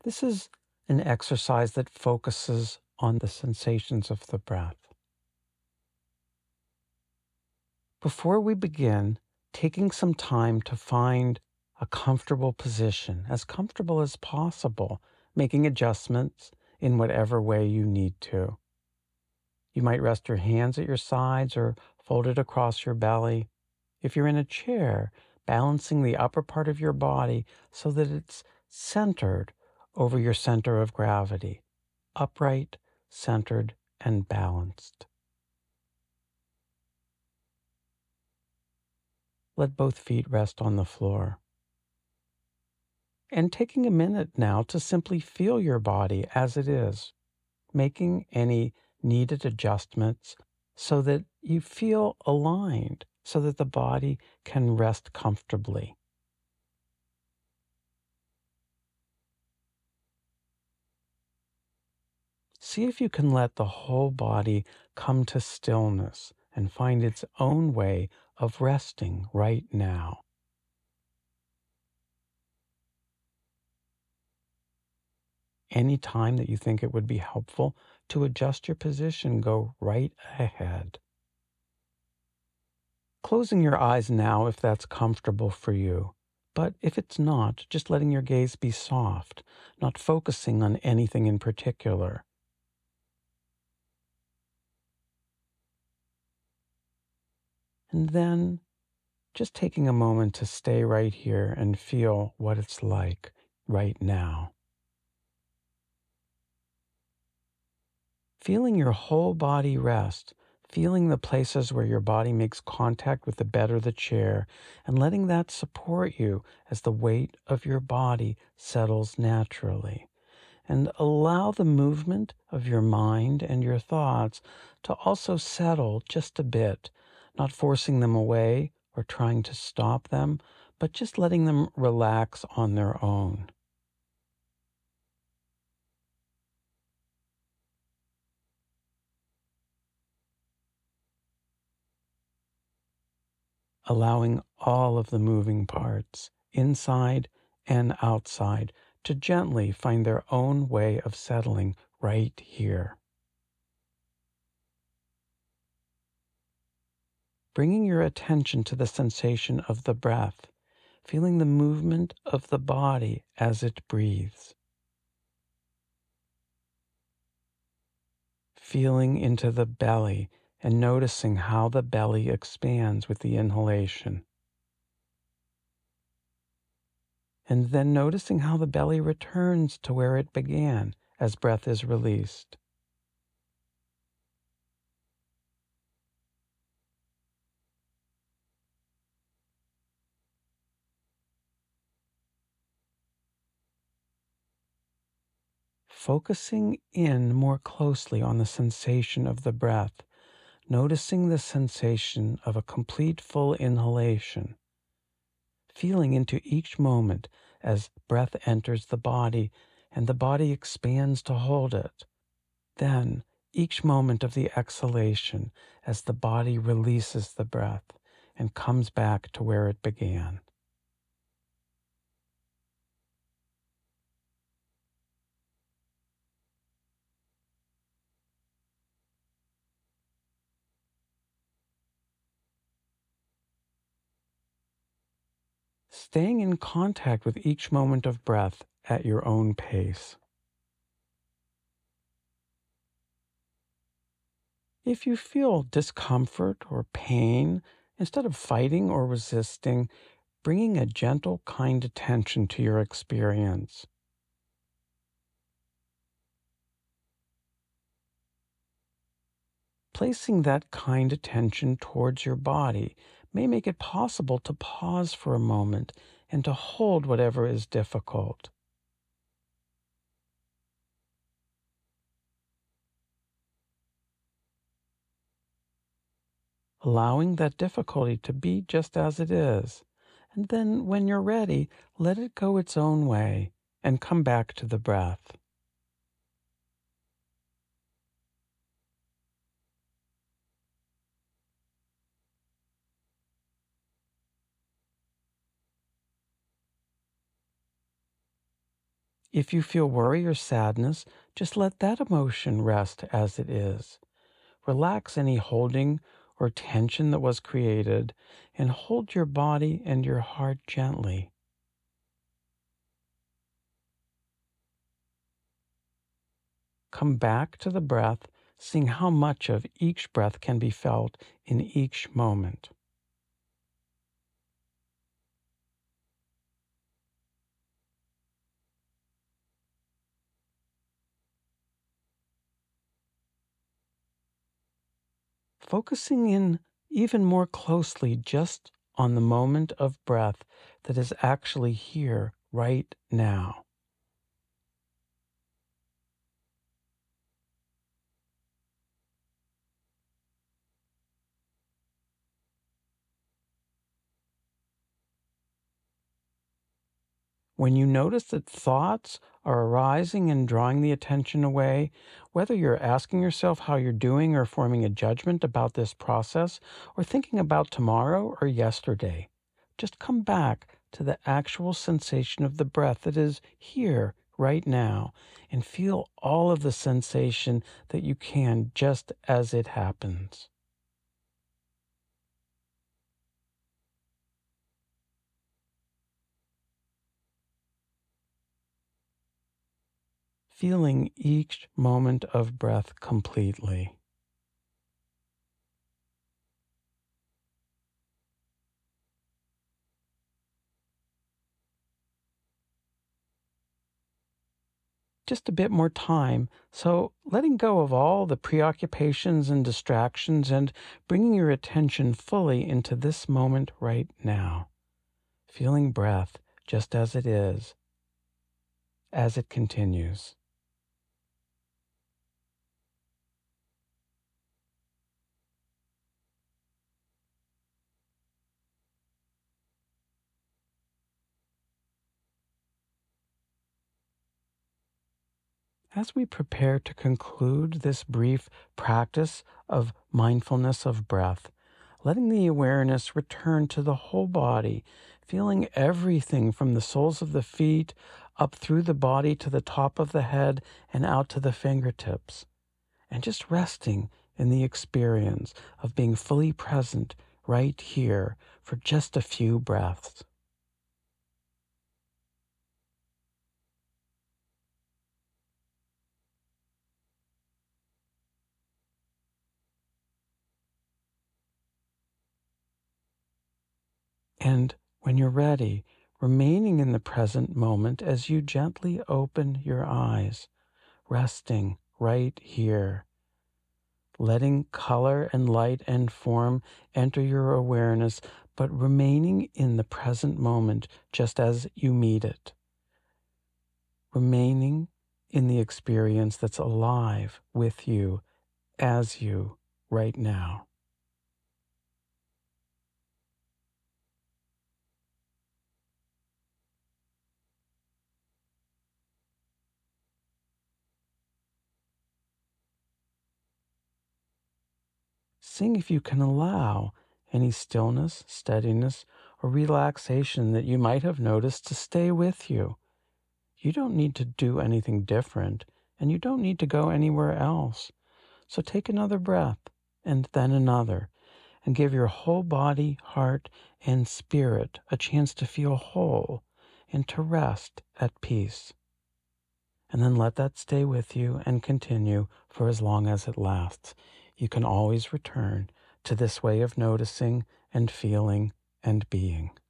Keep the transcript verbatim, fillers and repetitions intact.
This is an exercise that focuses on the sensations of the breath. Before we begin, taking some time to find a comfortable position, as comfortable as possible, making adjustments in whatever way you need to. You might rest your hands at your sides or fold it across your belly. If you're in a chair, balancing the upper part of your body so that it's centered over your center of gravity, upright, centered, and balanced. Let both feet rest on the floor. And taking a minute now to simply feel your body as it is, making any needed adjustments so that you feel aligned, so that the body can rest comfortably. See if you can let the whole body come to stillness and find its own way of resting right now. Any time that you think it would be helpful to adjust your position, go right ahead. Closing your eyes now if that's comfortable for you. But if it's not, just letting your gaze be soft, not focusing on anything in particular. And then just taking a moment to stay right here and feel what it's like right now. Feeling your whole body rest, feeling the places where your body makes contact with the bed or the chair, and letting that support you as the weight of your body settles naturally. And allow the movement of your mind and your thoughts to also settle just a bit, not forcing them away or trying to stop them, but just letting them relax on their own. Allowing all of the moving parts, inside and outside, to gently find their own way of settling right here. Bringing your attention to the sensation of the breath, feeling the movement of the body as it breathes. Feeling into the belly and noticing how the belly expands with the inhalation. And then noticing how the belly returns to where it began as breath is released. Focusing in more closely on the sensation of the breath, noticing the sensation of a complete full inhalation, feeling into each moment as breath enters the body and the body expands to hold it. Then, each moment of the exhalation as the body releases the breath and comes back to where it began. Staying in contact with each moment of breath at your own pace. If you feel discomfort or pain, instead of fighting or resisting, bringing a gentle, kind attention to your experience. Placing that kind attention towards your body may make it possible to pause for a moment and to hold whatever is difficult. Allowing that difficulty to be just as it is. And then when you're ready, let it go its own way and come back to the breath. If you feel worry or sadness, just let that emotion rest as it is. Relax any holding or tension that was created and hold your body and your heart gently. Come back to the breath, seeing how much of each breath can be felt in each moment. Focusing in even more closely just on the moment of breath that is actually here right now. When you notice that thoughts are arising and drawing the attention away, whether you're asking yourself how you're doing or forming a judgment about this process, or thinking about tomorrow or yesterday, just come back to the actual sensation of the breath that is here right now and feel all of the sensation that you can just as it happens. Feeling each moment of breath completely. Just a bit more time, so letting go of all the preoccupations and distractions and bringing your attention fully into this moment right now. Feeling breath just as it is, as it continues. As we prepare to conclude this brief practice of mindfulness of breath, letting the awareness return to the whole body, feeling everything from the soles of the feet up through the body to the top of the head and out to the fingertips, and just resting in the experience of being fully present right here for just a few breaths. And when you're ready, remaining in the present moment as you gently open your eyes, resting right here, letting color and light and form enter your awareness, but remaining in the present moment just as you meet it, remaining in the experience that's alive with you as you right now. Seeing if you can allow any stillness, steadiness, or relaxation that you might have noticed to stay with you. You don't need to do anything different, and you don't need to go anywhere else. So take another breath, and then another, and give your whole body, heart, and spirit a chance to feel whole and to rest at peace. And then let that stay with you and continue for as long as it lasts. You can always return to this way of noticing and feeling and being.